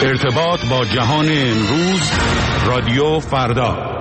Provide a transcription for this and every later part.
ارتباط با جهان امروز، رادیو فردا.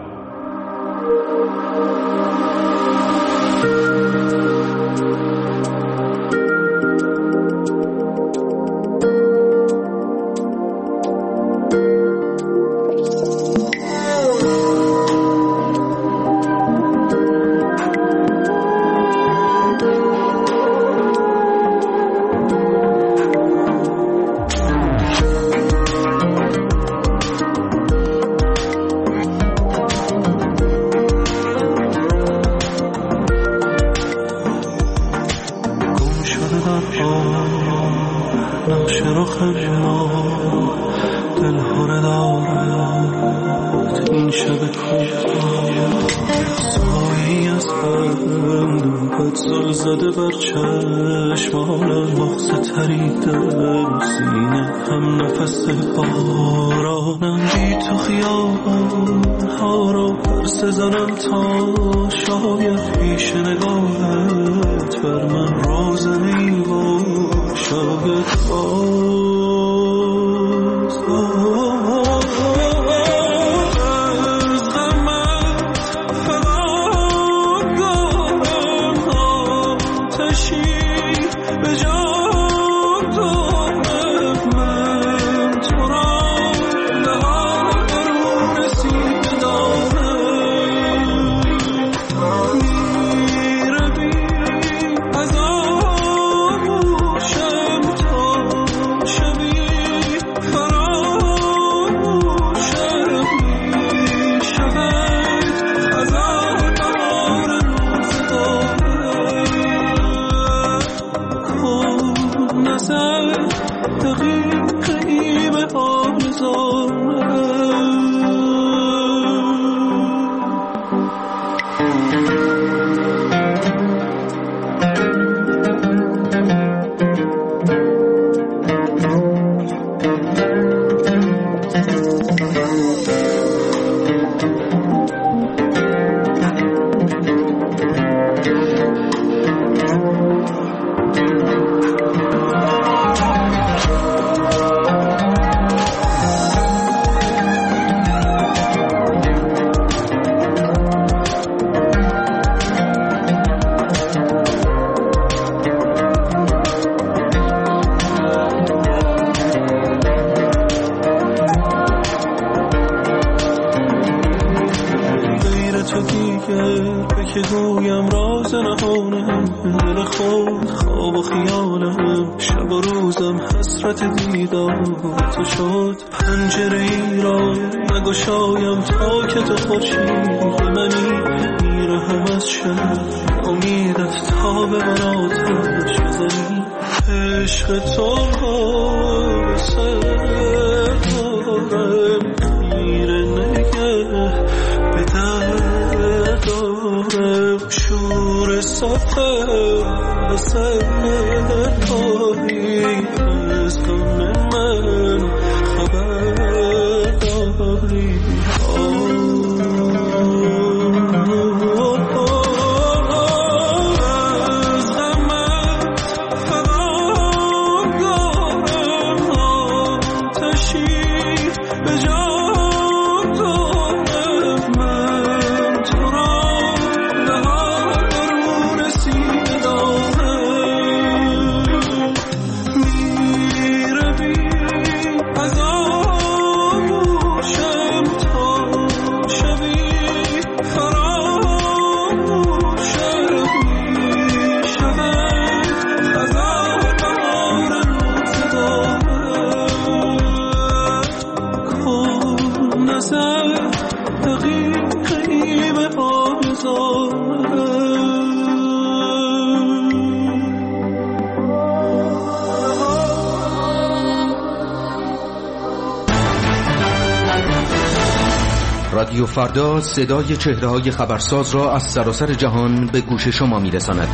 رادیو فردا صدای چهره‌های خبرساز را از سراسر جهان به گوش شما می‌رساند.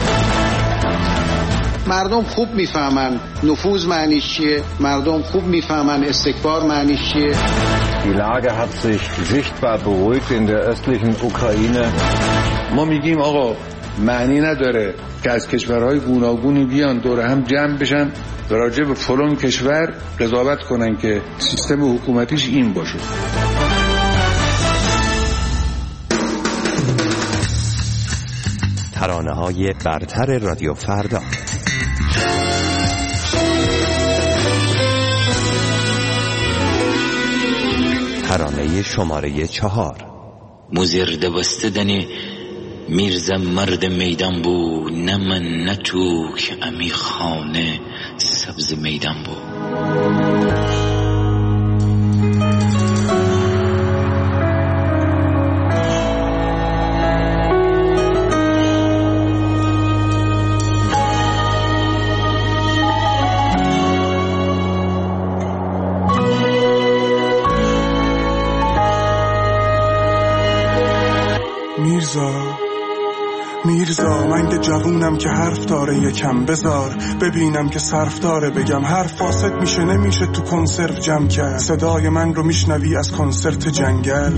مردم خوب میفهمن نفوذ معنیش چیه، مردم خوب میفهمن استکبار معنیش چیه. Die Lage hat sich sichtbar beruhigt in der östlichen Ukraine. ما میگیم آقا معنی نداره که از کشورهای گوناگونی بیان دور هم جمع بشن و راجع به فلان کشور قضاوت کنن که سیستم حکومتیش این باشه. ترانه‌های برتر رادیو فردا. ترانه شماره 4. مزرده بستدنی میرزا مرد میدان بو، نه من نه تو که امی خانه سبز میدان بو. میرزا من که جوونم که حرف داره یکم بذار ببینم که صرف داره بگم حرف فاسد میشه نمیشه تو کنسرو جمع کرد صدای من رو میشنوی از کنسرت جنگل.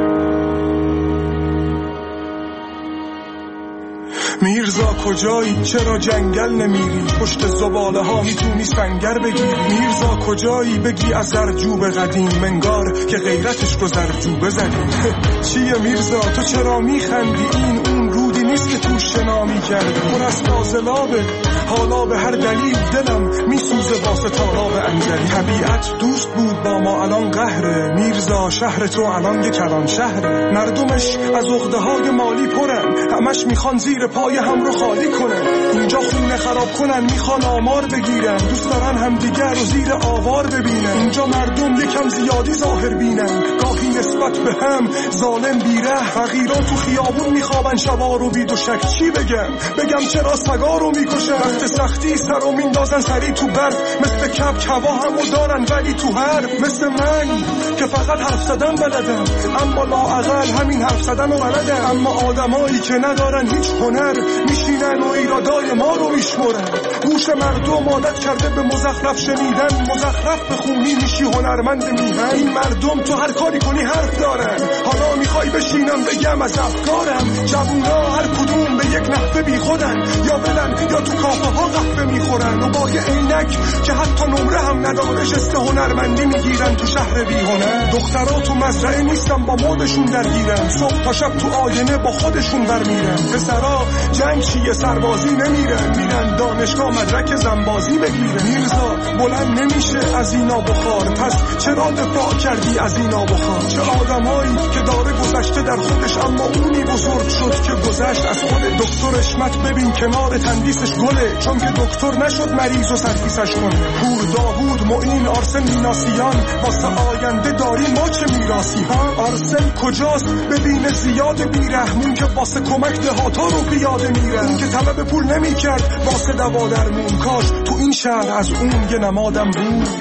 میرزا کجایی چرا جنگل نمیری پشت زباله ها میتونی سنگر بگیری. میرزا کجایی بگی از زرجوب قدیم منگار که غیرتش رو زرجوبه زدیم. چیه میرزا تو چرا میخندی این اون رودی نیست که تو شنامی کردی پر از فاضلابه حالا به هر دلیل دلم میسوزه واسه تالاب انزلی. طبیعت دوست بود با ما الان قهره میرزا شهر تو الان یک کلان شهره مردمش از عقده های مالی پرن همش میخوان زیر پای هم رو خالی کنن اینجا خونه خراب کنن میخوان آمار بگیرن دوست دارن همدیگر رو زیر آوار ببینن اینجا مردم یکم زیادی ظاهر بینن گاهی نسبت به هم ظالم بیره فقیران تو خیابون میخوابن شبا رو بید و شک چی بگم چرا سگا رو میکشن وقت سختی سر رو میندازن سری تو برف مثل کب کوا همو دارن ولی تو حرف مثل من که فقط حرف زدن بلدم اما لااقل همین حرف زدن رو بلدم اما آدمایی که ندارن هیچ هنر میشینن و ایرادای ما رو میشمرن گوش مردم عادت کرده به مزخرف شنیدن مزخرف بخونی میشی هنرمند میهن این مردم تو هر کاری کنی حرف دارن حالا میخوای بشینم بگم از افکارم جوونا هر کدوم به یک نحوه بی خودن یا بلن یا تو کافه ها قهوه میخورن و با یه عینک که حتی نمره هم نداره شست هنرمندی میگیرن تو شهر بی هنر دخترها تو مزرعه نیستن با مودشون درگیرن صبح تا شب تو آینه با خودشون برمیرن پسرا جنگ چیه سربازی میرن دانشگاه مدرک زنبازی بگیرن میرزا بلند نمیشه از اینا بخار پس چرا دفاع کردی از اینا بخار چه آدمایی که داره گذشته در خودش اما اونی بزرگ شد که گذشت از خود دکتر اشمت ببین کنار تندیسش گله چون که دکتر نشد مریض و سرفیسش کنه پور داوود معین آرسن میناسیان واسه آینده داریم ما چه میراسی ها آرسن کجاست ببینه زیاد بیرحمون که واسه کمک دهاتا رو پیاده میره اون که طلب پول نمیکرد واسه دوا درمون کاش تو این شهر از اون یه نمادم بود.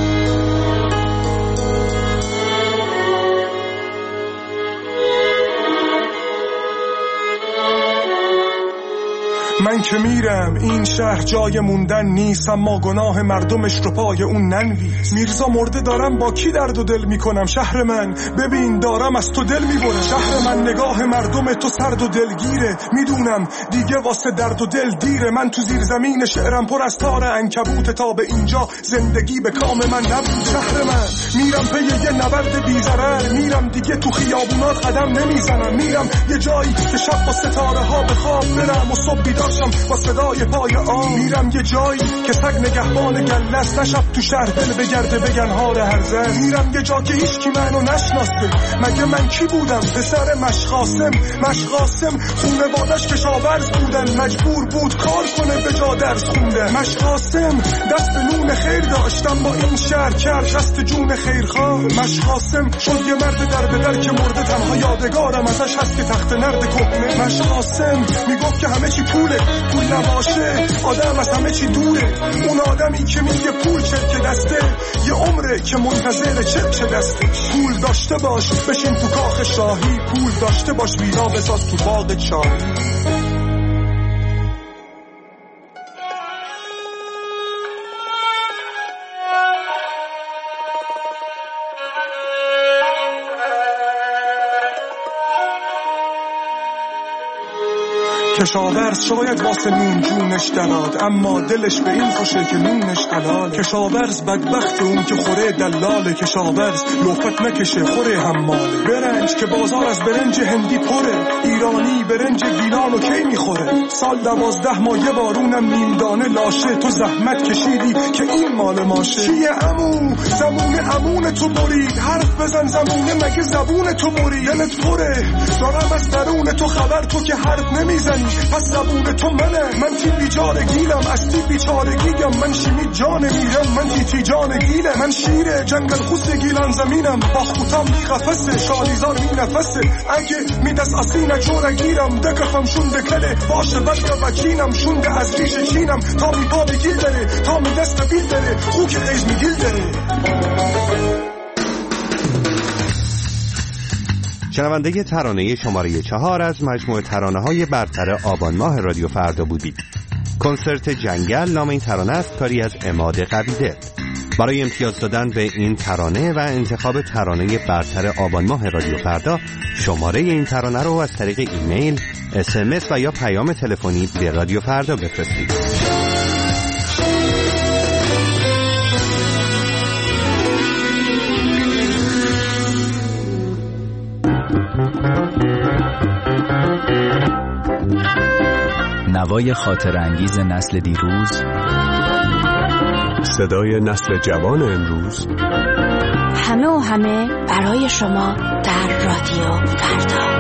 من که میرم این شهر جای موندن نیست اما گناه مردمش رو پای اون ننویس میرزا مرده دارم با کی درد و دل میکنم شهر من ببین دارم از تو دل میبرم شهر من نگاه مردم تو سرد و دلگیره میدونم دیگه واسه درد و دل دیره من تو زیر زمین شعرم پر از تار عنکبوت تا به اینجا زندگی به کام من نبود شهر من میرم پی یه نبرد بی‌ضرر میرم دیگه تو خیابونات قدم نمیزنم میرم یه جایی که شب با ستاره ها به خواب برم و صبح بیدارشم با صدای پای آن میرم یه جایی که سگ نگهبان گلست نشب تو شهر دل بگرده بگن حال هر زن میرم یه جا که هیچ کی منو نشناسه مگه من کی بودم پسر مشقاسم خونوادش کشاورز بودن مجبور بود کار کنه به جا درس خوندن مشقاسم دست به نون خیر داشتم با این شهر کرد دست جون خیرخواه مشقاسم شد یه مرد در به در که مرده تنها یادگارم ازش هست که تخت نرد کهنه مشقاسم میگفت که همه چی پول نباشه آدم از همه چی دوره اون آدمی که میگه پول چرک دسته یه عمره که منتظر چرک دسته پول داشته باش بشین تو کاخ شاهی پول داشته باش ویلا بساز تو باغ چاهی کشاورز شاید واسه نون جونش دراد، اما دلش به این خوشه که نونش حلاله. کشاورز بدبخت اون که خوره دلاله، کشاورز لوفت نکشه خوره حماله. برنج که بازار از برنج هندی پره، ایرانی برنج گیلانو کی میخوره. سال 12 ماه یه بارونم نیم دانه لاشه، تو زحمت کشیدی که این مال ماشه. چیه عمو زمون امون تو برید، حرف بزن زمونه مگه زبون تو برید. دلت پره دارم از درون تو خبر، تو که حرف نمیزنی پس زبون تو منه. من تی بیچاره گیلم از تی بیچاره گیگم، من شیمی جان میرم من تی جان گیلم. من شیر جنگل خوست گیلان زمینم، با خوتم می قفسه شالیزار می نفسه. اگه می دست اصینه چوره گیرم، دکخم شونده کله باشه بلگه وکینم. شونده از ریش چینم تا می پا بگیل داره، تا می دست بیل داره خوک قیز می گیل داره. شنونده ترانه شماره 4 از مجموعه ترانه‌های برتر آبان ماه رادیو فردا بودید. کنسرت جنگل نام این ترانه است، کاری از عماد قویدل. برای امتیاز دادن به این ترانه و انتخاب ترانه برتر آبان ماه رادیو فردا، شماره این ترانه رو از طریق ایمیل، SMS و یا پیام تلفنی به رادیو فردا بفرستید. نوای خاطر انگیز نسل دیروز، صدای نسل جوان امروز، همه و همه برای شما در رادیو فردا.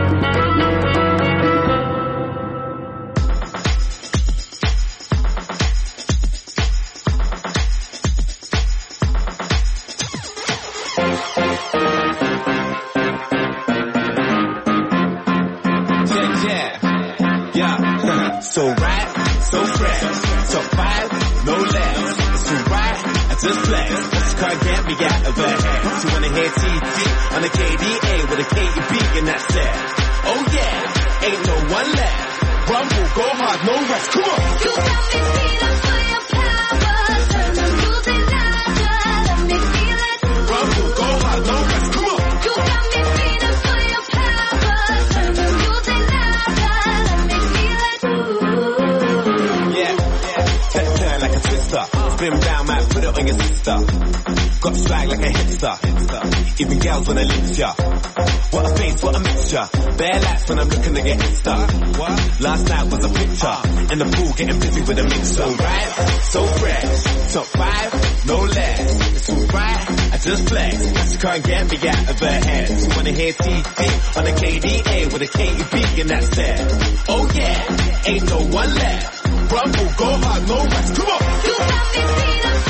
So right, so fresh, so five, no less. So right, I just flex. This car get me out of her head. She wanna hear TT on the KDA with a KEB and that's it. Oh yeah, ain't no one left. Rumble, go hard, no rest. Come on. You got me feeling for your power. Turn the music louder, let me feel it. Rumble, go hard, no rest. Come on. You got me feeling for your power. Turn the music louder, let me feel it. Turn like a twister. Spin round, might put it on your sister. Got swag like a hipster. Even girls wanna lift ya. What a face, what a mixture. Bare lights when I'm looking to get Insta. Last night was a picture. In the pool getting busy with a mixer. So right, so fresh. Top 5, no less. It's alright, I just flex. She can't get me out of her head. She wanna hear TT on the KDA with a KEB and that's it. Oh yeah, ain't no one left. Rumble, go hard, no rest. Come on. You got me feeling